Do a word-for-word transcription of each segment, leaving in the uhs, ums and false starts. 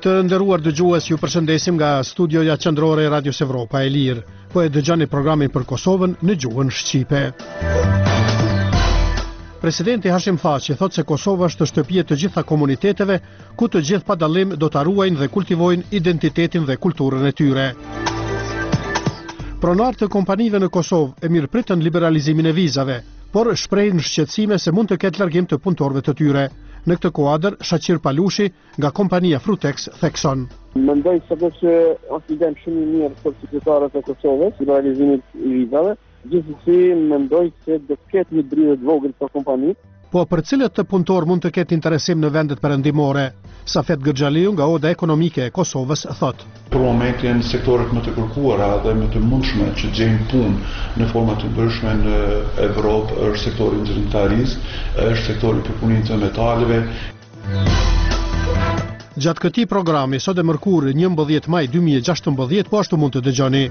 Të nderuar dëgjues, ju përshëndesim nga studioja qendrore e Radios Evropa e Lirë. Po e dëgjoni programin për Kosovën në gjuhën shqipe. Presidenti Hashim Thaçi thotë se Kosova është shtëpia e të gjitha komuniteteve, ku të gjithë pa dallim do ta ruajnë dhe kultivojnë identitetin dhe kulturën e tyre. Pronarët e kompanive në Kosovë e mirëpritën liberalizimin e vizave, por shprehin shqetësime se mund të ketë largim të punëtorëve të tyre. Në këtë kuadër, Shaqir Palushi nga kompania Frutex thekson. Mendoj se që është ide shumë i mirë për qytetarët e Kosovës, liberalizimit i vizave. Gjithsesi mendoj se do të ketë një dridhje të vogël për kompanitë. Po për cilët të punëtor mund të ketë interesim në vendet perëndimore? Safet Gërxhaliu nga Oda Ekonomike e Kosovës thot. Për momentin sektorët më të kërkuara dhe më të mundshme që gjejnë punë në forma të ndryshme në Evropë është sektori i inxhinierërisë, është sektori i përpunimit të metaleve. Gjatë këtij programi sot e mërkurë njëmbëdhjetë maj dy mijë e gjashtëmbëdhjetë po ashtu mund të dëgjoni.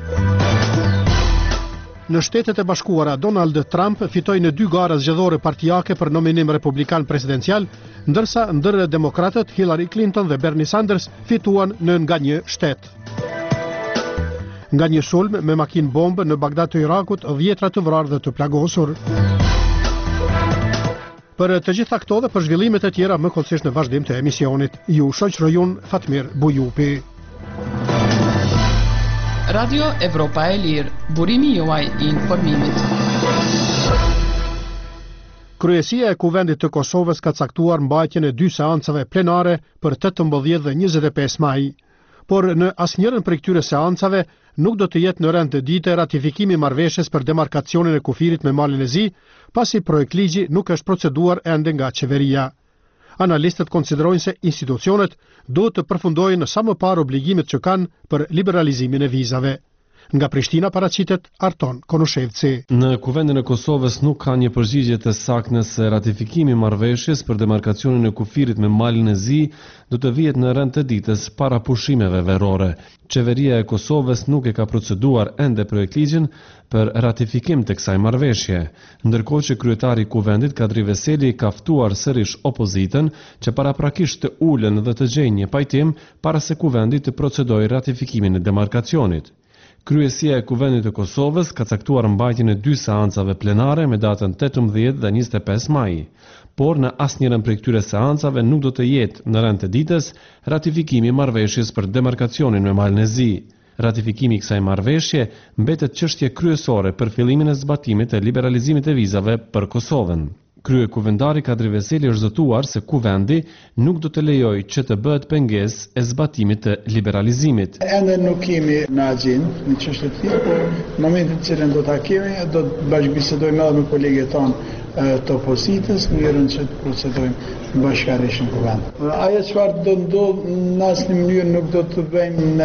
Në Shtetet e Bashkuara, Donald Trump fitoi në dy gara zgjedhore partijake për nominim republikan presidencial, ndërsa ndër demokratët Hillary Clinton dhe Bernie Sanders fituan në nga një shtet. Nga një sulm me makinë bombë në Bagdad të Irakut, dhjetra të vrarë dhe të plagosur. Për të gjitha këto dhe për zhvillimet e tjera më kollësisht në vazhdim të emisionit, ju shoqërojun Fatmir Bujupi. Radio Evropa e Lirë, burimi juaj i informimit. Kryesia e Kuvendit të Kosovës ka caktuar mbajtjen e dy seancave plenare për tetëmbëdhjetë dhe njëzet e pesë maj. Por në asnjërin prej këtyre seancave nuk do të jetë në rend të dite ratifikimi i marrëveshjes për demarkacionin e kufirit me Malin e Zi, pasi projekt ligji nuk është proceduar ende nga qeveria. Analistët konsiderojnë se institucionet duhet të përfundojnë sa më parë obligimet që kanë për liberalizimin e vizave. Nga Prishtina paraqitet Arton Konushevci. Në Kuvendin e Kosovës nuk ka një përgjigje të saktë nëse ratifikimi i marrëveshjes për demarkacionin e kufirit me Malin e Zi do të vihet në rend të ditës para pushimeve verore. Qeveria e Kosovës nuk e ka proceduar ende projektligjin për ratifikim të kësaj marrëveshje, ndërkohë që kryetari i Kuvendit Kadri Veseli ka ftuar sërish opozitën që paraprakisht të ulen dhe të gjejnë një pajtim para se Kuvendi të procedojë ratifikimin e demarkacionit. Kryesia e Kuvendit të Kosovës ka caktuar mbajtjen e dy seancave plenare me datën tetëmbëdhjetë dhe njëzet e pesë maj, por në asnjërin prej këtyre seancave nuk do të jetë në rend të ditës ratifikimi i marrëveshjes për demarkacionin me Malin e Zi. Ratifikimi i kësaj marrëveshje mbetet çështje kryesore për fillimin e zbatimit të liberalizimit të vizave për Kosovën. Kryekuvendari Kadri Veseli është zotuar se Kuvendi nuk do të lejojë që të bëhet pengesë e zbatimit të liberalizimit. Ende nuk kemi në agjendë në çështje të tillë, por në momentin që cilën do ta kemi, do të bashkëbisedojmë edhe me kolegët tonë të opozitës në mënyrën që të procedojmë bashkërisht në Kuvend. Ajo çfarë do ndodhë në asnjë mënyrë nuk do të bëjmë në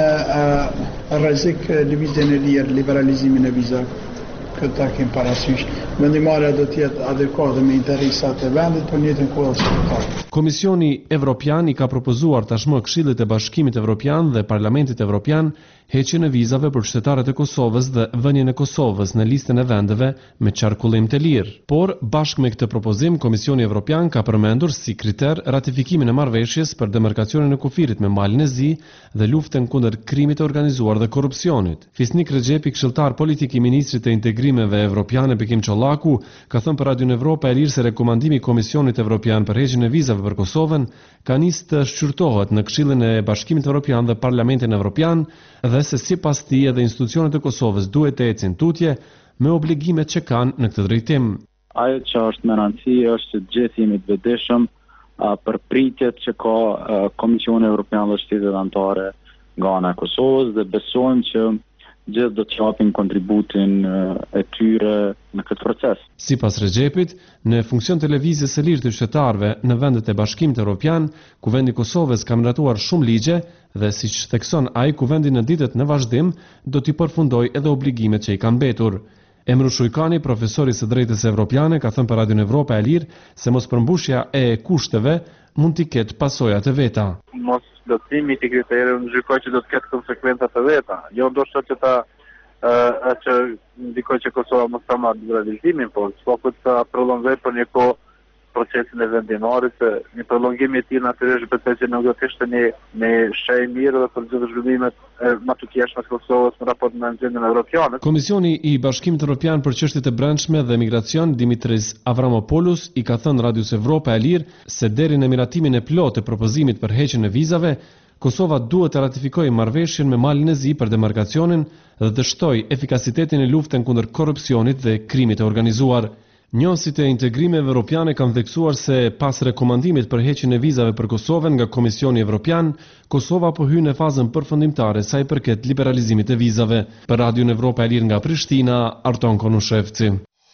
rrezik lëvizjen e lirë, liberalizimin e vizave. Këta kemë parasysh. Vendimarrja do të jetë adekuate me interesat e vendit, por në njëjtën kohë shqiptar. Komisioni Evropian i ka propozuar tashmë Këshillit të Bashkimit Evropian dhe Parlamentit Evropian heqjen e vizave për qytetarët e Kosovës dhe vënien e Kosovës në listën e vendeve me qarkullim të lirë. Por bashkë me këtë propozim, Komisioni Evropian ka përmendur si kriter ratifikimin e marrëveshjes për demarkacionin e kufirit me Malin e Zi dhe luftën kundër krimit të organizuar dhe korrupsionit. Fisnik Rexhepi, këshilltar politik i ministrit të integrimeve evropiane Bekim Çollaku, ka thënë për Radion Evropa e Lirë se rekomandimi i Komisionit Evropian për heqjen e vizave për Kosovën ka nisë të shqyrtohet në Këshillin e Bashkimit Evropian dhe Parlamentin Evropian dhe se sipas tij edhe institucionet e Kosovës duhet të ecin tutje me obligimet që kanë në këtë drejtim. Ajo që është me rëndësi është që gjithë jemi të vetëdijshëm për pritjet që ka Komisioni Evropian dhe shtetet anëtare nga ana e Kosovës dhe besojmë që gjithë do të japin kontributin e tyre në këtë proces. Sipas Rexhepit, në funksion të lëvizjes së lirë të qytetarëve në vendet e Bashkimit Evropian, Kuvendi i Kosovës ka miratuar shumë ligje dhe siç thekson ai, Kuvendi në ditët në vazhdim do t'i përfundojë edhe obligimet që i kanë mbetur. Emru Shujkani, profesori së drejtës evropiane, ka thënë për Radion Evropa e Lirë se mospërmbushja e kushteve mund t'i ketë pasojat e veta. Mos plotësimi i kriterëve ndikoj që do të ketë konsekvenca të veta. Jo ndoshta që ta ë që ndikoj që Kosova mos ta marrë liberalizimin, por çfarë të prolongoj për një kohë procesin e vendinarit, se një prolongim i tillë natyrisht besoj që nuk do të ishte një një shej mirë dhe për gjithë zhvillimet e më të tjeshme të Kosovës në raport me agendën evropiane. Komisioni i Bashkimit Evropian për çështjet e brendshme dhe migracion Dimitris Avramopoulos i ka thënë Radios Evropa e Lirë se deri në miratimin e plotë të propozimit për heqjen e vizave, Kosova duhet të ratifikojë marrëveshjen me Malin e Zi për demarkacionin dhe të shtojë efikasitetin e luftën kundër korrupsionit dhe krimit të organizuar. Njësit e integrimeve evropiane kanë theksuar se pas rekomandimit për heqjen e vizave për Kosovën nga Komisioni Evropian, Kosova po hyn në fazën përfundimtare sa i përket liberalizimit të vizave. Për Radion Evropa e Lirë nga Prishtina, Arton Konushevci.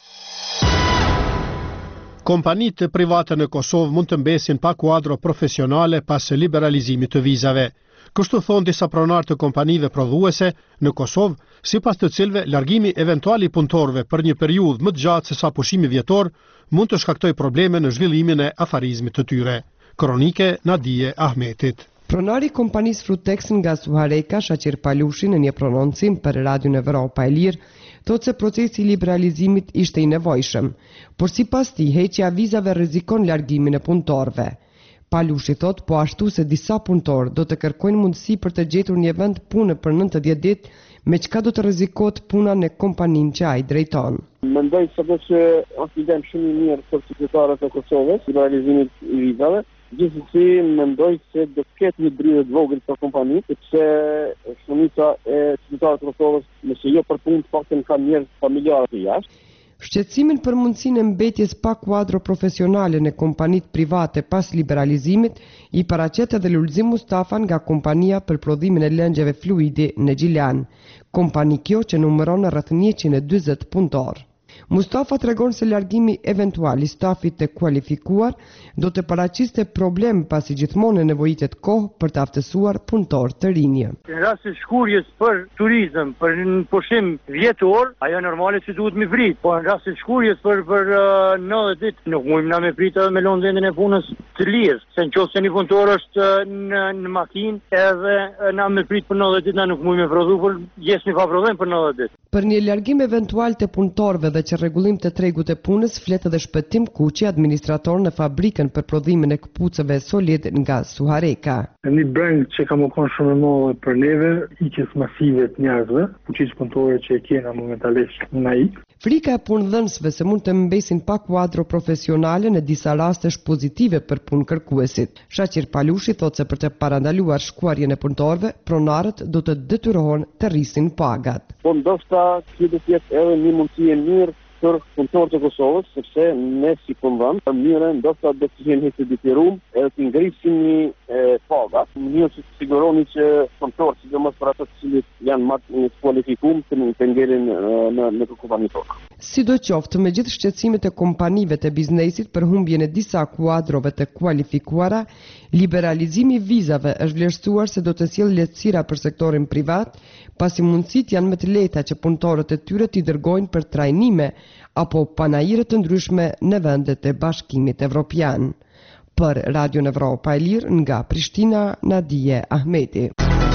Kompanitë private në Kosovë mund të mbesin pa kuadro profesionale pas liberalizimit të vizave. Kështu thonë disa pronar të kompanive prodhuese në Kosovë, sipas të cilëve largimi eventual i punëtorëve për një periudhë më të gjatë se sa pushimi vjetor mund të shkaktojë probleme në zhvillimin e afarizmit të tyre. Kronike Nadije Ahmetit. Pronari i kompanisë Frutex nga Suhareka, Shaqir Palushi, në një prononcim për Radion Evropa e Lirë, thotë se procesi i liberalizimit ishte i nevojshëm, por sipas tij heqja e vizave rrezikon largimin e punëtorëve. Palushi thotë po ashtu se disa punëtorë do të kërkojnë mundësi për të gjetur një vend pune për nëntëdhjetë ditë, me çka do të rrezikohet puna në kompaninë që ai drejton. Mendoj se që është ide shumë e mirë për qytetarët e Kosovës, liberalizimit i vizave. Gjithsesi mendoj se do të ketë një dridhje të vogël për kompaninë, sepse shumica e qytetarëve të Kosovës, nëse jo për punë, paktën kanë njerëz familjarë të jashtë. Shqetësimin për mundësinë e mbetjes pa kuadro profesionale në kompanitë private pas liberalizimit i paraqet edhe Lulzim Mustafa nga kompania për prodhimin e lëngjeve fluidi në Gjilan, kompani kjo që numëron rreth njëqind e dyzet punëtorë. Mustafa tregon se largimi eventual i stafit të kualifikuar do të paraqiste problem pasi gjithmonë nevojitet kohë për të aftësuar punëtor të rinj. Në rast të shkurjes për turizëm, për një pushim vjetor, ajo normale që duhet mi prit, po në rast të shkurjes për për uh, nëntëdhjetë ditë nuk mundem na me prit edhe me lënë vendin e punës të lirë, se nëse një punëtor është në, në makinë edhe na me prit për nëntëdhjetë ditë na nuk mundem me prodhu, por jesni ka prodhim për nëntëdhjetë ditë. Për një largim eventual të punëtorëve dhe që rregullim të tregut të punës, flet edhe Shpëtim Kuqi, administrator në fabrikën për prodhimin e këpucëve solid nga Suhareka. Një brend që ka më konë shumë e madhe për neve, ikjes masive të njerëzve, fuqisë punëtore që e kena momentalisht në ai. Frika e punëdhënësve se mund të mbesin pa kuadro profesionale në disa raste është pozitive për punëkërkuesit. Shaqir Palushi thotë se për të parandaluar shkuarjen e punëtorëve, pronarët do të detyrohen të rrisin pagat. Po ndoshta kjo do të jetë edhe një mundësi e mirë për punëtorët e Kosovës, sepse ne si punëdhënë, për mënyrë ndoshta do të jemi të detyruar edhe të ngrisim një paga, në mënyrë që të siguroni që punëtorët, sidomos për ata të cilët janë më të kualifikuar, të ngelin në në kompanitë tona. Sidoqoftë, me gjithë shqetësimet e kompanive të biznesit për humbjen e disa kuadrove të kualifikuara, liberalizimi i vizave është vlerësuar se do të sjellë lehtësira për sektorin privat, pasi mundësitë janë më të lehta që punëtorët e tyre t'i dërgojnë për trajnime apo panajire të ndryshme në vendet e Bashkimit Evropian. Për Radion Evropa e Lirë nga Prishtina, Nadije Ahmeti.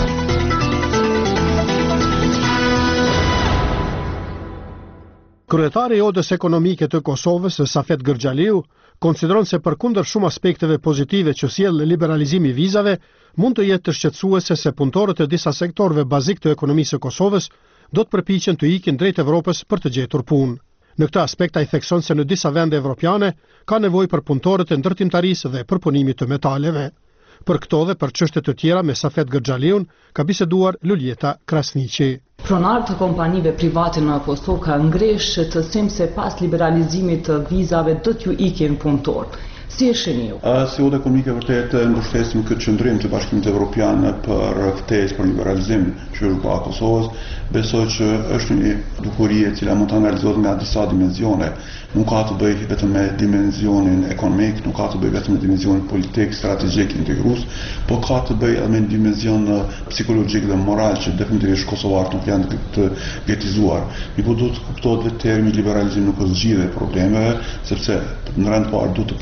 Kryetari i Odës Ekonomike të Kosovës, Safet Gërxhaliu, konsideron se përkundër shumë aspekteve pozitive që sjell liberalizimi i vizave, mund të jetë të shqetësuese se punëtorët e disa sektorëve bazik të ekonomisë së Kosovës do të përpiqen të ikin drejt Evropës për të gjetur punë. Në këtë aspekt ai thekson se në disa vende evropiane ka nevojë për punëtorët e ndërtimtarisë dhe përpunimit të metaleve. Për këto dhe për çështje të tjera me Safet Gërxhaliun ka biseduar Luljeta Krasniqi. Pronarët të kompanive private në Kosovë ka ngreshë të them se pas liberalizimit të vizave do t'ju ikin punëtorë. Si e shihni ju? Si Odë Ekonomike vërtet mbështesim këtë qëndrim të Bashkimit Evropian për ftesë për liberalizim që është ka Kosovës. Besoj që është një dukuri e cila mund të analizohet nga disa dimensione. Nuk ka të bëjë vetëm me dimensionin ekonomik, nuk ka të bëjë vetëm me dimensionin politik, strategjik, integrues, por ka të bëjë edhe me një dimension psikologjik dhe moral që definitivisht kosovarët nuk janë të gëtizuar. Mi po duhet të kuptohet vetë termi liberalizim nuk është zgjidhje problemeve, sepse në rend parë duhet të përmbushen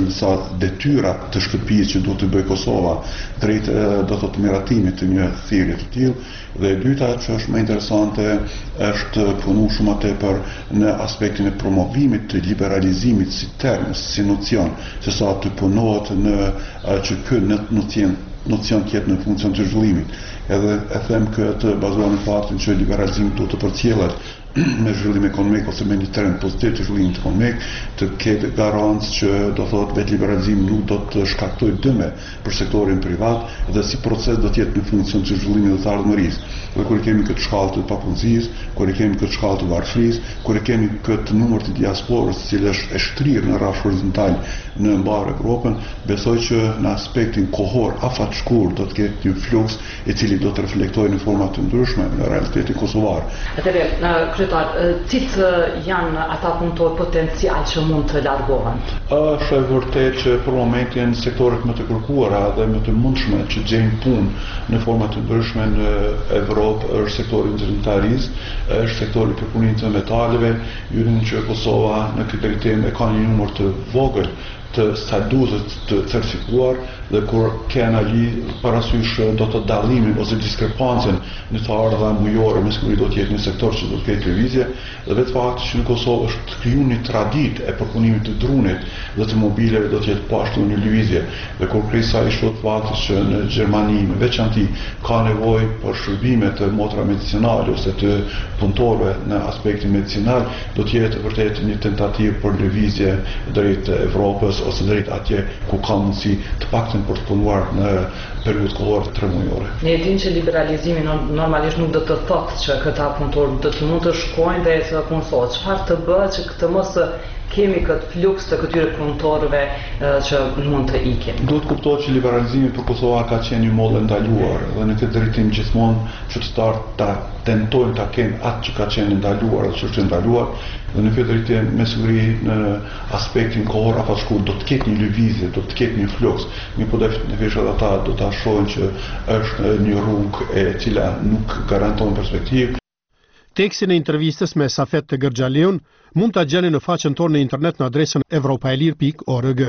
në sa detyra të shtëpisë që duhet të bëjë Kosova drejt do të thotë miratimit të një thirrje të tillë. Dhe e dyta që është më interesante është punu shumë më tepër në aspektin e promovimit të liberalizimit si term, si nocion, se sa të punohet në që ky nocion nocion tjetë në funksion të zhvillimit. Edhe e them këtë bazuar në faktin që liberalizimi duhet të përcjellet me zhvillim ekonomik ose me një trend pozitiv të zhvillimit ekonomik, të ketë garancë që do thotë vetë liberalizimi nuk do të shkaktojë dëme për sektorin privat dhe si proces do të jetë në funksion të zhvillimit dhe të ardhmërisë. Dhe kur kemi këtë shkallë të papunësisë, kur kemi këtë shkallë të varfërisë, kur kemi këtë numër të diasporës, i cili është e shtrirë në rrafsh horizontal në mbar Evropën, besoj që në aspektin kohor afatshkur do të ketë një fluks i cili do të reflektojë në forma të ndryshme në realitetin kosovar. Atëherë, kryetar, cilë janë ata punëtor potencial që mund të largohen? Është e vërtet që për momentin sektoret më të kërkuara dhe më të mundshme që gjejnë punë në forma të ndryshme në Evropë është sektori zyrtarisë, është sektori i përpunimit të metaleve, jyrën që Kosova në këtë drejtim e ka një numër të vogël të statusit të certifikuar dhe kur ke anali parasysh do të dallimin ose diskrepancën në të ardha mujore me siguri do të jetë një sektor që do të ketë lëvizje dhe vetë fakti që në Kosovë është kriju një traditë e përpunimit të drunit dhe të mobileve do të jetë pashtu një lëvizje dhe kur krisa i shtot fakti që në Gjermani me veçanti ka nevojë për shërbime të motra medicinale ose të punëtorëve në aspektin medicinal do të jetë vërtet një tentativë për lëvizje drejt Evropës ose drejt atje ku ka mundësi të paktën për të punuar në periudhë kohore tre mujore. Ne e dimë që liberalizimi normalisht nuk do të thotë që këta punëtorë do të mund të shkojnë dhe të punësohet. Çfarë të bëhet që këtë mos kemi këtë fluks të këtyre punëtorëve që mund të ikin? Duhet kuptohet që liberalizimi për Kosova ka qenë një model ndaluar dhe në këtë drejtim gjithmonë qytetarët ta tentojnë ta kenë atë që ka qenë ndaluar dhe që është ndaluar dhe në këtë drejtim me siguri në aspektin kohor afatshkur do të ketë një lëvizje, do të ketë një fluks, një po definisht ata do ta shohin që është një rrugë e cila nuk garanton perspektivë. Tekstin e intervistës me Safet të Gërgjaliun mund të gjeni në faqen tonë në internet në adresën evropaelir pikë org.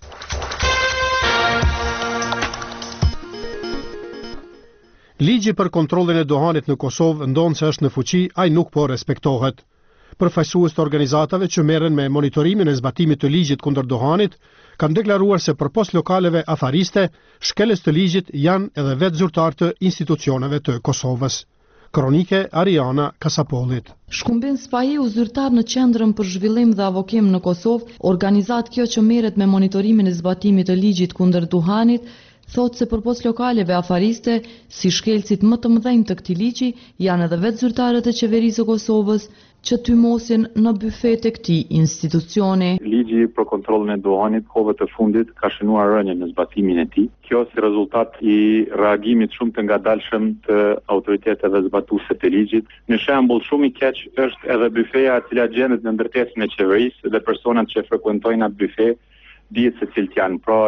Ligji për kontrollin e dohanit në Kosovë ndonë se është në fuqi, ai nuk po respektohet. Përfaqësues të organizatave që merren me monitorimin e zbatimit të ligjit kundër dohanit kanë deklaruar se përpos lokaleve afariste, shkelës të ligjit janë edhe vetë zyrtar të institucioneve të Kosovës. Kronike Ariana Kasapolit. Shkumbin Spahiu, zyrtar në Qendrën për Zhvillim dhe Avokim në Kosovë, organizat kjo që merret me monitorimin e zbatimit të ligjit kundër duhanit, thotë se përpos lokaleve afariste, si shkelcit më të mëdhenj të këtij ligji, janë edhe vetë zyrtarët e qeverisë së Kosovës që tymosin në byfet e këtij institucioni. Ligji për kontrollin e duhanit kohëve të fundit ka shënuar rënje në zbatimin e tij. Kjo si rezultat i reagimit shumë të ngadalshëm të autoriteteve zbatuese të ligjit. Në shembull shumë i keq është edhe byfeja e cila gjendet në ndërtesën e qeverisë dhe personat që frekuentojnë atë byfe dihet se cilët janë. Pra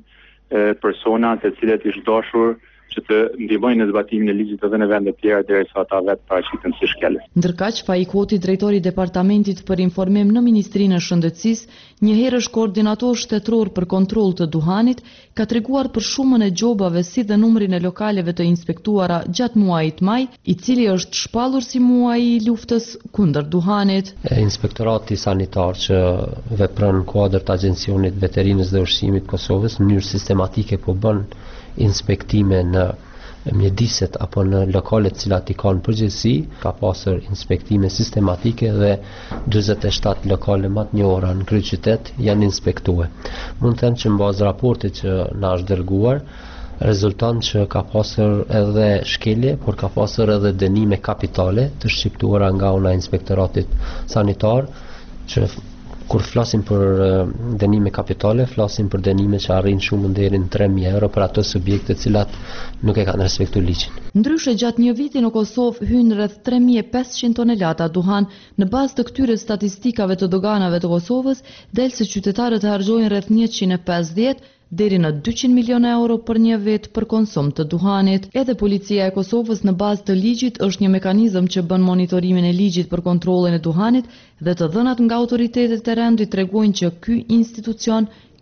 janë persona të cilët ishin dashur që të ndihmojnë në zbatimin e ligjit edhe në vende të tjera derisa ata vetë paraqiten si shkelës. Ndërkaq Faik Hoti, drejtori i departamentit për informim në Ministrinë e Shëndetësisë, një herësh koordinator shtetëror për kontroll të duhanit, ka treguar për shumën e gjobave si dhe numrin e lokaleve të inspektuara gjatë muajit maj, i cili është shpallur si muaji i luftës kundër duhanit. Inspektorati sanitar që vepron në kuadër të Agjencionit Veterinës dhe Ushqimit Kosovës në mënyrë sistematike po bën inspektime në mjediset apo në lokalet cilat i kanë përgjegjësi, ka pasur inspektime sistematike dhe dyzet e shtatë lokale më të njohura në kryeqytet janë inspektuar. Mund të them që në bazë raportit që na është dërguar, rezulton që ka pasur edhe shkelje, por ka pasur edhe dënime kapitale të shqiptuara nga ana e inspektoratit sanitar, që kur flasim për dënime kapitale, flasim për dënime që arrin shumë deri në tre mijë euro për ato subjekte të cilat nuk e kanë respektuar ligjin. Ndryshe gjatë një viti në Kosovë hyn rreth tre mijë e pesëqind tonelata duhan. Në bazë të këtyre statistikave të doganave të Kosovës, del se qytetarët harxojnë rreth njëqind e pesëdhjetë deri në dyqind milion euro për një vit për konsum të duhanit. Edhe policia e Kosovës në bazë të ligjit është një mekanizëm që bën monitorimin e ligjit për kontrollin e duhanit dhe të dhënat nga autoritetet e rendit tregojnë që ky institucion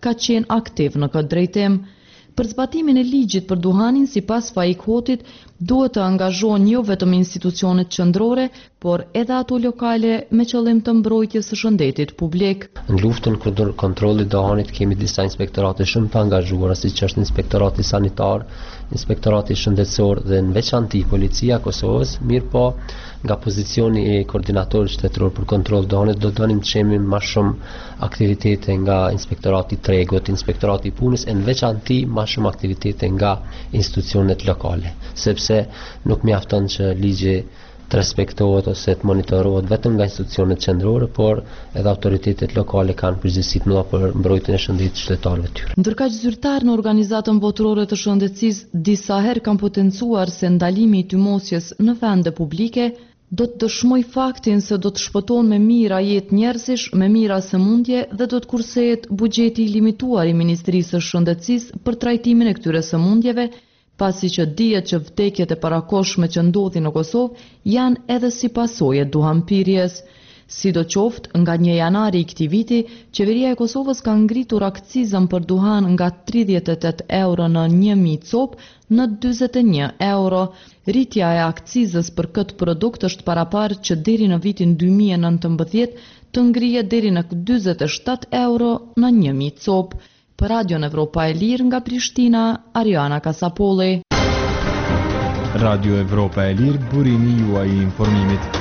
ka qenë aktiv në këtë drejtim. Për zbatimin e ligjit për duhanin, sipas Faik Hotit, duhet të angazhohen jo vetëm institucionet qendrore, por edhe ato lokale me qëllim të mbrojtjes së shëndetit publik. Në luftën kundër kontrollit duhanit kemi disa inspektorate shumë të angazhuara, siç është inspektorati sanitar, inspektorati shëndetësor dhe në veçanti policia e Kosovës, mirë po nga pozicioni e koordinatorit shtetëror për kontroll duhanit do donim të shemi më shumë aktivitete nga inspektorati tregut, inspektorati punës e në veçanti më shumë aktivitete nga institucionet lokale, sepse nuk mjafton që ligji të respektohet ose të monitorohet vetëm nga institucionet qendrore, por edhe autoritetet lokale kanë përgjegjësi të mëdha për mbrojtjen e shëndetit të qytetarëve të tyre. Ndërkaq zyrtar në organizatën botërore të shëndetësisë disa herë kanë potencuar se ndalimi i tymosjes në vende publike do të dëshmoj faktin se do të shpëton me mira jetë njerëzish, me mira sëmundje dhe do të kursehet buxheti i limituar i Ministrisë së Shëndetësisë për trajtimin e këtyre sëmundjeve, pasi që dihet që vdekjet e parakohshme që ndodhin në Kosovë janë edhe si pasojë duhanpirjes. Sidoqoftë, nga një janari i këtij viti, qeveria e Kosovës ka ngritur akcizën për duhan nga tridhjetë e tetë euro në një mijë copë në dyzet e një euro. Rritja e akcizës për këtë produkt është paraparë që deri në vitin dy mijë e nëntëmbëdhjetë të ngrihet deri në dyzet e shtatë euro në një mijë copë. Për Radion Evropa e Lirë nga Prishtina, Ariana Kasapolli. Radio Evropa e Lirë, burimi juaj i informimit.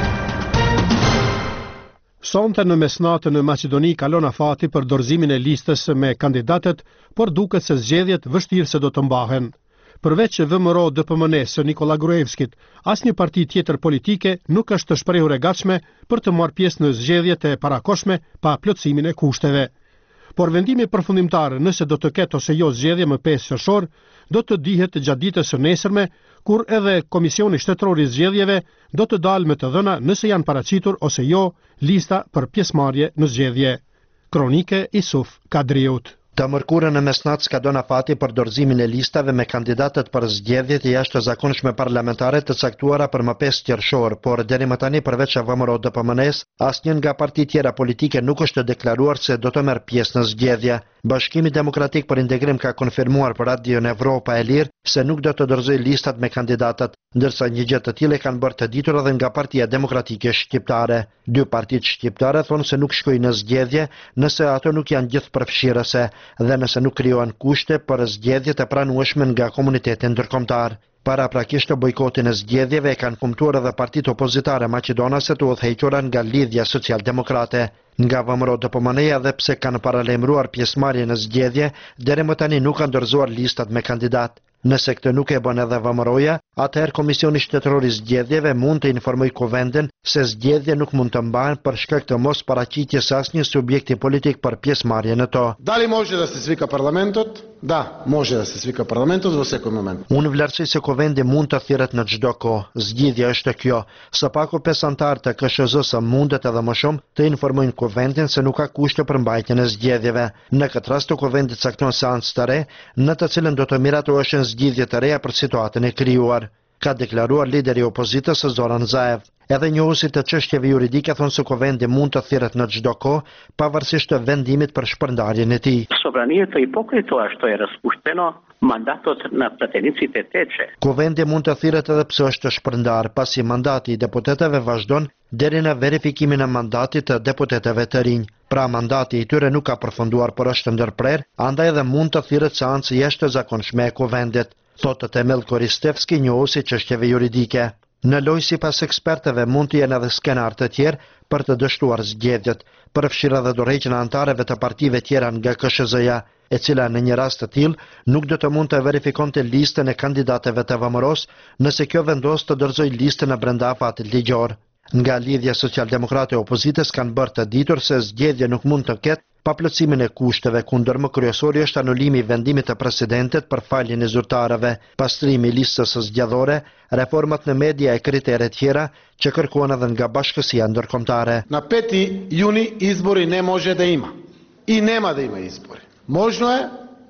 Sonte në mesnatën në Maqedoni kalon afati për dorëzimin e listës me kandidatët, por duket se zgjedhjet vështirë se do të mbahen. Përveç V M R O D P M N-s së Nikola Gruevskit, asnjë parti tjetër politike nuk është të shprehur e gatshme për të marrë pjesë në zgjedhjet e parakohshme pa plotësimin e kushteve. Por vendimi përfundimtar nëse do të ketë ose jo zgjedhje më pesë qershor do të dihet gjatë ditës së nesërme, kur edhe Komisioni Shtetëror i Zgjedhjeve do të dalë me të dhëna nëse janë paraqitur ose jo lista për pjesëmarrje në zgjedhje. Kronike Isuf Kadriut. Të mërkurën në mesnatë s'ka dona fati për dorëzimin e listave me kandidatët për zgjedhjet e jashtëzakonshme parlamentare të caktuara për më pesë qershor, por deri më tani përveç V M R O D P M N-s, asnjë nga partitë tjera politike nuk është deklaruar se do të merr pjesë në zgjedhje. Bashkimi Demokratik për Integrim ka konfirmuar për Radion Evropa e Lirë se nuk do të dorëzojë listat me kandidatët, ndërsa një gjë të tillë kanë bërë të ditur edhe nga Partia Demokratike Shqiptare. Dy partitë shqiptare thonë se nuk shkojnë në zgjedhje nëse ato nuk janë gjithëpërfshirëse dhe nëse nuk krijohen kushte për zgjedhjet e pranueshme nga komuniteti ndërkombëtar. Para prakisht të bojkotin e zgjedhjeve e kanë kumtuar edhe partitë opozitare maqedonase të udhëhequra nga Lidhja Social-Demokrate. Nga V M R O D P M N-ja dhe pse kanë paralajmëruar pjesëmarrje në zgjedhje, deri më tani nuk kanë dorëzuar listat me kandidat. Nëse këtë nuk e bën edhe V M R O-ja, atëherë Komisioni Shtetëror i Zgjedhjeve mund të informojë Kuvendin se zgjedhje nuk mund të mbahen për shkak të mos paraqitjes së asnjë subjekti politik për pjesëmarrje në to. Дали може да се свика парламентот? Да, може да се свика парламентот во секој момент. Unë vlerësoj se Kuvendi mund të thirret në çdo kohë. Zgjidhja është kjo. Së paku pesë anëtar të K S Z-s mundet edhe më shumë të informojnë Kuvendin se nuk ka kushte për mbajtjen e zgjedhjeve. Në këtë rast Kuvendi cakton seancë të re, në të cilën do të miratoheshin zgjidhje të reja për situatën e krijuar, ka deklaruar lideri i opozitës Zoran Zaev. Edhe njohuesit të çështjeve juridike thonë se Kuvendi mund të thirret në çdo kohë, pavarësisht të vendimit për shpërndarjen e tij. Sovraniето и покрај тоа што е распуштено, мандатот на пратениците тече. Kuvendi mund të thirret edhe pse është shpërndar, pasi mandati i deputetëve vazhdon deri në verifikimin e mandatit të deputetëve të rinj. Pra mandati i tyre nuk ka përfunduar, por është ndërprer, andaj edhe mund të thirret seancë jashtëzakonshme e Kuvendit, thotë Temel Koristevski, njohuesi çështjeve juridike. Në lojë sipas ekspertëve mund të jenë edhe skenar të tjerë për të dështuar zgjedhjet, përfshirë edhe dorëheqjen e anëtarëve të partive tjera nga K S Z-ja, e cila në një rast të tillë nuk do të mund të verifikonte listën e kandidatëve të V M R O-s nëse kjo vendos të dorëzojë listën e brenda afatit ligjor. Nga Lidhja Social-Demokrate e opozitës kanë bërë të ditur se zgjedhje nuk mund të ketë pa plotësimin e kushteve, kundër më kryesori është anulimi i vendimit të presidentit për faljen e zyrtarëve, pastrimi i listës së zgjedhore, reformat në media e kritere tjera që kërkohen edhe nga bashkësia ndërkombëtare. На пети јуни избори не може да има. И нема да има избори. Можно е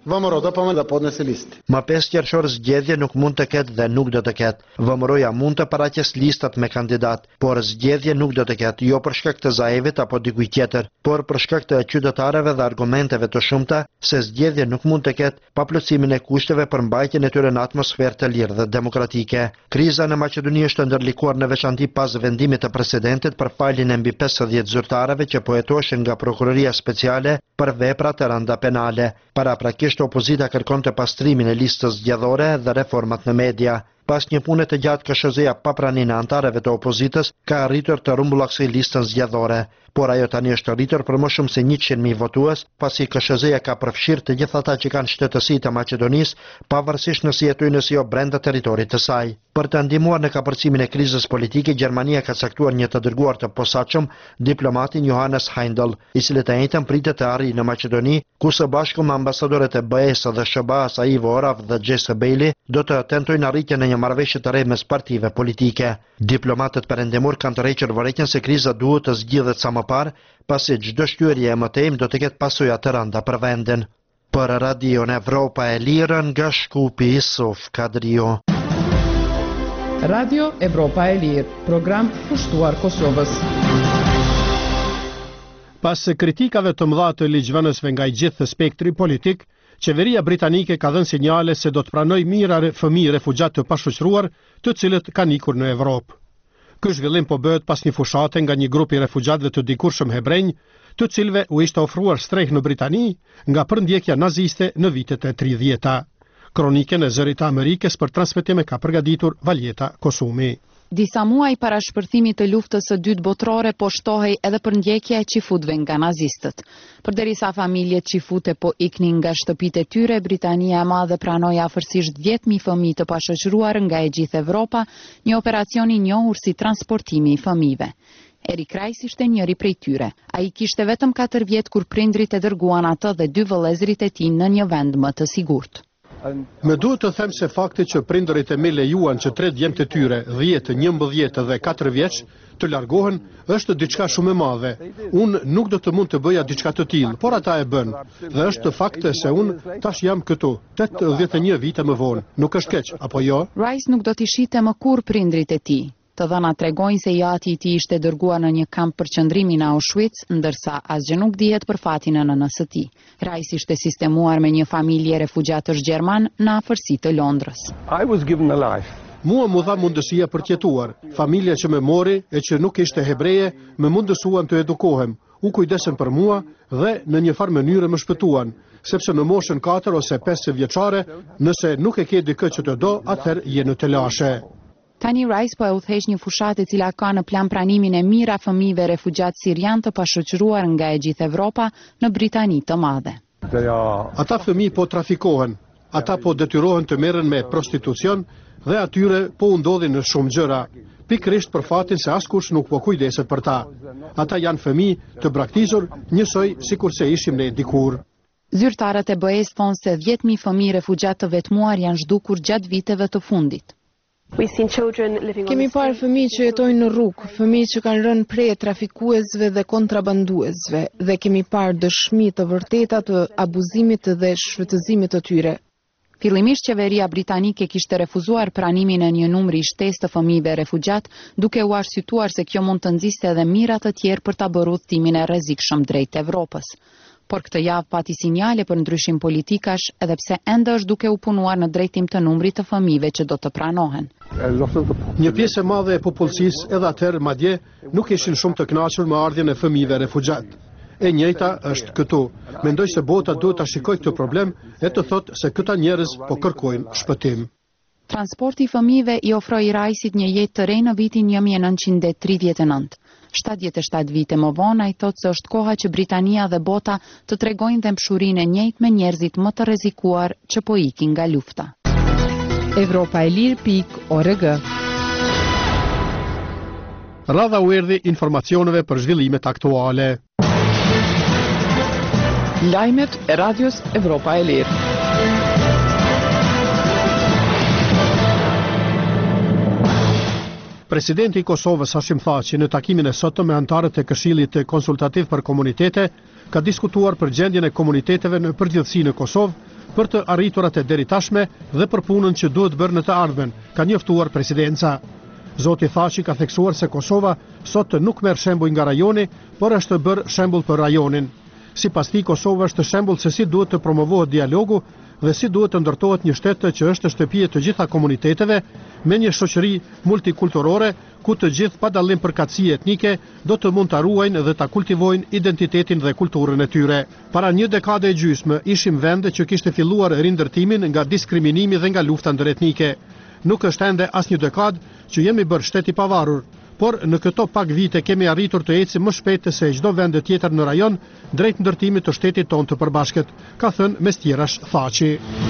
ВМРО do pa më da podnese listë. Më pesë qershor zgjedhje nuk mund të ketë dhe nuk do të ketë. V M R-ja mund të paraqes listat me kandidat, por zgjedhje nuk do të ketë, jo për shkak të Zaevit apo dikujt tjetër, por për shkak të qytetarëve dhe argumenteve të shumta se zgjedhje nuk mund të ketë pa plotësimin e kushteve për mbajtjen e tyre në atmosferë të lirë dhe demokratike. Kriza në Maqedoni është ndërlikuar në veçanti pas vendimit të presidentit për faljen e mbi pesëdhjetë zyrtarëve që po hetoheshin nga prokuroria speciale për vepra të rënda penale. Paraprakisht opozita kërkon të pastrimin e listës zgjedhore dhe reformat në media. Pas një pune të gjatë, K S Z-ja pa praninë e antarëve të opozitës ka arritur të rumbullaksoj listën zgjedhore, por ajo tani është arritur për më shumë se njëqind mijë votues, pasi K S Z-ja ka përfshirë të gjithë ata që kanë shtetësi të Maqedonisë, pavarësisht nëse jetojnë nëse jo brenda territorit të saj. Për të ndihmuar në kapërcimin e krizës politike, Gjermania ka caktuar një të dërguar të posaçëm, diplomatin Johannes Heindel, i cili të njëjtën pritet të arrijë në Maqedoni, ku së bashku me ambasadorët e B E-s dhe S B A-s Ivo Orav dhe Jesse Bailey do të tentojnë arritjen e një marrëveshje të re mes partive politike. Diplomatët perëndimor kanë tërhequr vërejtjen se kriza duhet të zgjidhet sa më parë, pasi çdo shtyerje e mëtejmë do të ketë pasoja të rënda për vendin. Për Radion Evropa e Lirë nga Shkupi, Yusuf Kadrio. Radio Evropa e Lirë, program pushtuar Kosovës. Pas kritikave të mëdha të ligjvënësve nga i gjithë spektri politik, qeveria britanike ka dhënë sinjale se do të pranojë mirë fëmijë refugjat të pashoqëruar, të cilët kanë ikur në Evropë. Ky zhvillim po bëhet pas një fushate nga një grup i refugjatëve të dikurshëm hebrenj, të cilëve u ishte ofruar strehë në Britani nga përndjekja naziste në vitet e tridhjeta. Kronikën e Zërit të Amerikës për transmetime ka përgatitur Valjeta Kosumi. Disa muaj para shpërthimit të luftës së dytë botërore po shtohej edhe përndjekja e qifutëve nga nazistët. Përderisa familjet qifute po iknin nga shtëpitë e tyre, Britania e Madhe pranoi afërsisht dhjetë mijë fëmijë të pashoqëruar nga e gjithë Evropa, një operacion i njohur si transportimi i fëmijëve. Erik Rice ishte njëri prej tyre. Ai kishte vetëm katër vjet kur prindrit e dërguan atë dhe dy vëllezërit e tij në një vend më të sigurt. Me duhet të them se fakti që prindërit e mi lejuan që tre djemtë të tyre, dhjetë, njëmbëdhjetë dhe katër vjeç, të largohen, është diçka shumë e madhe. Unë nuk do të mund të bëja diçka të tillë, por ata e bën. Dhe është fakti se unë tash jam këtu, tetëdhjetë e një vite më vonë. Nuk është keq, apo jo? Rice nuk do t'i shite më kur prindrit e tij. Të dhënat tregojnë se jati i tij ishte dërguar në një kamp përqendrimi në Auschwitz, ndërsa asgjë nuk dihet për fatin e nënës së tij. Rice ishte sistemuar me një familje refugjatësh gjerman në afërsi të Londrës. I was given a life. Mua mu dha mundësia për tjetuar. Familja që më mori e që nuk ishte hebreje, më mundësuan të edukohem. U kujdesën për mua dhe në një farë mënyrë më shpëtuan, sepse në moshën katër ose pesë vjeçare, nëse nuk e ke dikë që të do, atëherë je në telashe. Tani Rice po e udhëheq një fushatë e cila ka në plan pranimin e mira fëmijëve refugjat sirian të pashoqëruar nga e gjithë Evropa në Britani të Madhe. Ata fëmijë po trafikohen, ata po detyrohen të merren me prostitucion dhe atyre po u ndodhin në shumë gjëra, pikërisht për fatin se askush nuk po kujdeset për ta. Ata janë fëmijë të braktisur, njësoj sikur se ishim ne dikur. Zyrtarët e B E-s thonë se dhjetë mijë fëmijë refugjat të vetmuar janë zhdukur gjatë viteve të fundit. Kemi parë fëmijë që jetojnë në rrugë, fëmijë që kanë rënë prej trafikuesve dhe kontrabanduesve, dhe kemi parë dëshmi të vërteta të abuzimit dhe shfrytëzimit të tyre. Fillimisht qeveria britanike kishte refuzuar pranimin e një numri i shtesë të fëmijëve refugjat, duke u arsyetuar se kjo mund të nxiste edhe mira të tjerë për ta bërë udhëtimin e rrezikshëm drejt Evropës. Por këtë javë pati sinjale për ndryshim politikash, edhe pse ende është duke u punuar në drejtim të numrit të fëmijëve që do të pranohen. Një pjesë e madhe e popullsisë edhe atëherë madje nuk ishin shumë të kënaqur me ardhjen e fëmijëve refugjat. E njëjta është këtu. Mendoj se bota duhet ta shikojë këtë problem e të thotë se këta njerëz po kërkojnë shpëtim. Transporti i fëmijëve i ofroi Rajsit një jetë të re në vitin një mijë e nëntëqind e tridhjetë e nëntë. shtatëdhjetë e shtatë vite më vonë, ai thotë se është koha që Britania dhe bota të tregojnë dëmshurinë e njëjtë me njerëzit më të rrezikuar që po ikin nga lufta. Evropa e Lirë pikë org. Radha u erdhi informacioneve për zhvillimet aktuale. Lajmet e radios Evropa e Lirë. Presidenti i Kosovës Hashim Thaçi në takimin e sotëm me anëtarët e Këshillit Konsultativ për Komunitete ka diskutuar për gjendjen e komuniteteve në përgjithësi në Kosovë, për të arriturat e deri tashme dhe për punën që duhet bërë në të ardhmen, ka njoftuar presidenca. Zoti Thaçi ka theksuar se Kosova sot nuk merr shembull nga rajoni, por është bërë shembull për rajonin. Sipas tij, Kosova është shembull se si duhet të promovohet dialogu dhe si duhet të ndërtohet një shtet që është shtëpi e të gjitha komuniteteve, me një shoqëri multikulturore ku të gjithë pa dallim përkatësi etnike do të mund ta ruajnë dhe ta kultivojnë identitetin dhe kulturën e tyre. Para një dekade e gjysmë ishim vende që kishte filluar rindërtimin nga diskriminimi dhe nga lufta ndëretnike. Nuk është ende as një dekadë që jemi bërë shtet i pavarur, por në këto pak vite kemi arritur të ecim më shpejt se çdo vend tjetër në rajon drejt ndërtimit të shtetit tonë të përbashkët, ka thënë mes tjerash Thaçi.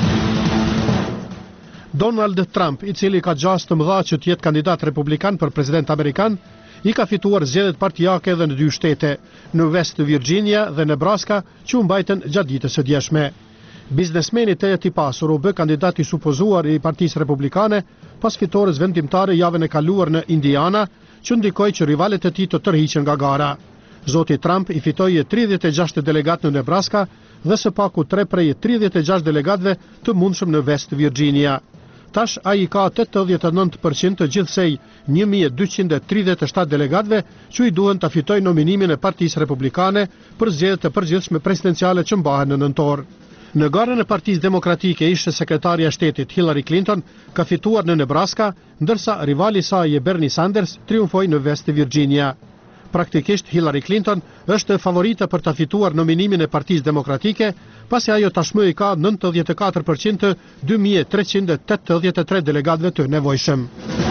Donald Trump, i cili ka gjasë të mëdha që të jetë kandidat republikan për president amerikan, i ka fituar zgjedhjet partijake edhe në dy shtete, në West Virginia dhe Nebraska, që u mbajtën gjatë ditës së djeshme. Biznesmeni të jetë i pasur u bë kandidat i supozuar i Partisë Republikane pas fitores vendimtare javën e kaluar në Indiana, që ndikoi që rivalet e tij të tërhiqen nga gara. Zoti Trump i fitoi tridhjetë e gjashtë delegat në Nebraska dhe së paku tre prej tridhjetë e gjashtë delegatëve të mundshëm në West Virginia. Tash ai ka tetëdhjetë e nëntë përqind të gjithsej një mijë e dyqind e tridhjetë e shtatë delegatëve që i duhen ta fitojnë nominimin e Partisë Republikane për zgjedhjet e përgjithshme presidenciale që mbahen në nëntor. Në garën e Partisë Demokratike, ish sekretarja e shtetit Hillary Clinton ka fituar në Nebraska, ndërsa rivali i saj Bernie Sanders triumfoi në West Virginia. Praktikisht Hillary Clinton është favorita për ta fituar nominimin e Partisë Demokratike, pasi ajo tashmë i ka nëntëdhjetë e katër përqind të dy mijë e treqind e tetëdhjetë e tre delegatëve të nevojshëm.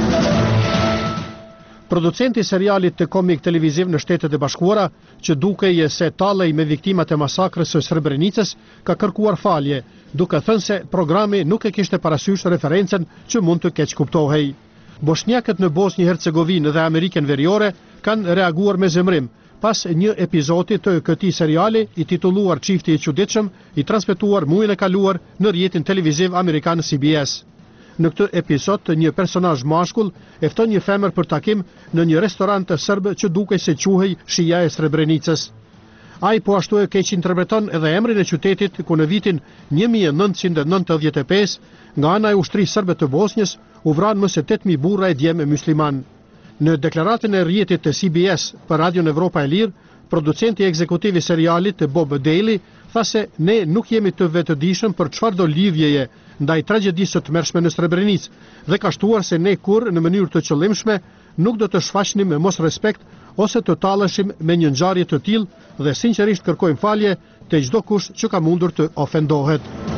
Producenti i serialit të komik televiziv në Shtetet e Bashkuara, që dukej se tallej me viktimat e masakrës së Srebrenicës, ka kërkuar falje, duke thënë se programi nuk e kishte parasysh referencën që mund të keq kuptohej. Bosnjakët në Bosnjë Hercegovinë dhe Amerikën Veriore kanë reaguar me zemrim pas një epizodi të këtij seriali i titulluar Çifti i çuditshëm, i transmetuar muajin e kaluar në rrjetin televiziv amerikan C B S. Në këtë episod, një personazh mashkull e fton një femër për takim në një restorant të serb që dukej se quhej Shija e Srebrenicës. Ai po ashtu e keq interpreton edhe emrin e qytetit ku në vitin një mijë e nëntëqind e nëntëdhjetë e pesë nga ana e ushtrisë serbe të Bosnjës u vranë më se tetë mijë burra e djemë musliman. Në deklaratën e rrjetit të C B S për Radion Evropa e Lirë, producenti ekzekutiv i serialit Bob Daly tha se ne nuk jemi të vetëdijshëm për çfarëdo lidhjeje ndaj tragjedisë së tmerrshme në Srebrenicë dhe ka shtuar se ne kurrë në mënyrë të qëllimshme nuk do të shfaqnim me mos respekt ose të talleshim me një ngjarje të tillë dhe sinqerisht kërkojmë falje te çdo kush që ka mundur të ofendohet.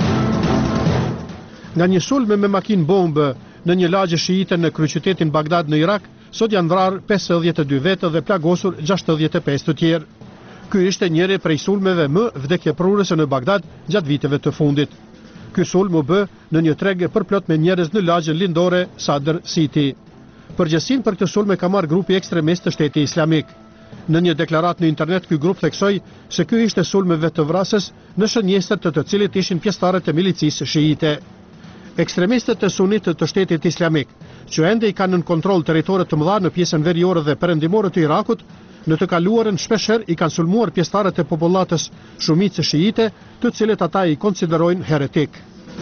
Nga një sulm me makinë bombë në një lagje shiite në kryeqytetin Bagdad në Irak, sot janë vrarë pesëdhjetë e dy vetë dhe plagosur gjashtëdhjetë e pesë të tjerë. Ky ishte njëri prej sulmeve më vdekjeprurëse në Bagdad gjatë viteve të fundit. Ky sulm u bë në një treg përplot me njerëz në lagjen lindore Sadr City. Përgjegjësinë për këtë sulm e ka marrë grupi ekstremist të Shtetit Islamik. Në një deklaratë në internet, ky grup theksoi se ky ishte sulm me vetëvrasës në shënjestër të të cilit ishin pjesëtarët e milicisë shiite. Ekstremistët e sunitë të Shtetit Islamik, që ende i kanë në kontroll territore të mëdha në pjesën veriore dhe perëndimore të Irakut, në të kaluarën shpeshherë i kanë sulmuar pjesëtarët e popullatës shumicë shiite, të cilët ata i konsiderojnë heretik.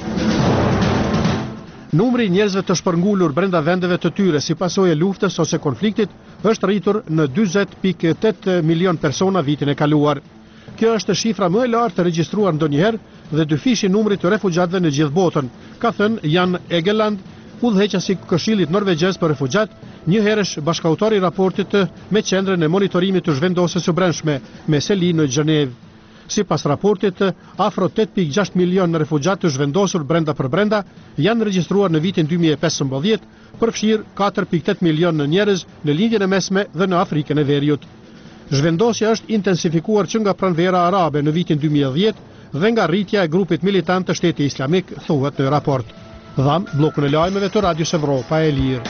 Numri i njerëzve të shpërngulur brenda vendeve të tyre si pasojë e luftës ose konfliktit është rritur në dyzet pikë tetë milion persona vitin e kaluar. Kjo është shifra më e lartë regjistruar ndonjëherë dhe dyfishi numrit të refugjatëve në gjithë botën, ka thënë Jan Egeland, udhëheqësi i Këshillit Norvegjez për Refugjat, një herësh bashkautor i raportit me qendrën e monitorimit të zhvendosjes së brendshme me seli në Gjenevë. Sipas raportit, afro tetë pikë gjashtë milion refugjatë të zhvendosur brenda për brenda janë regjistruar në vitin dy mijë e pesëmbëdhjetë, përfshir katër pikë tetë milion njerëz në lindjen e mesme dhe në Afrikën e Veriut. Zhvendosja është intensifikuar që nga pranvera arabe në vitin dy mijë e dhjetë dhe nga rritja e grupit militant të Shtetit Islamik, thuhet në raport. Dham bllokun e lajmeve të Radios Evropa e Lirë.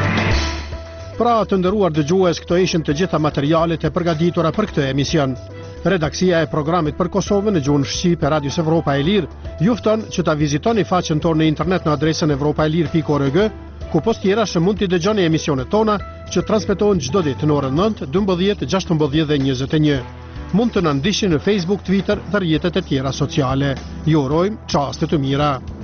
Pra të nderuar dëgjues, këto ishin të gjitha materialet e përgatitura për këtë emision. Redaksia e programit për Kosovën në gjuhën shqip e Radios Evropa e Lirë ju fton që ta vizitoni faqen tonë në internet në adresën evropaelir pikë org, ku post tjera shë mund t'i dëgjoni emisionet tona që transmetohen çdo ditë në orën nëntë, dymbëdhjetë, gjashtëmbëdhjetë dhe njëzet e një. Mund të na ndiqni në Facebook, Twitter dhe rrjetet e tjera sociale. Ju urojmë çaste të mira.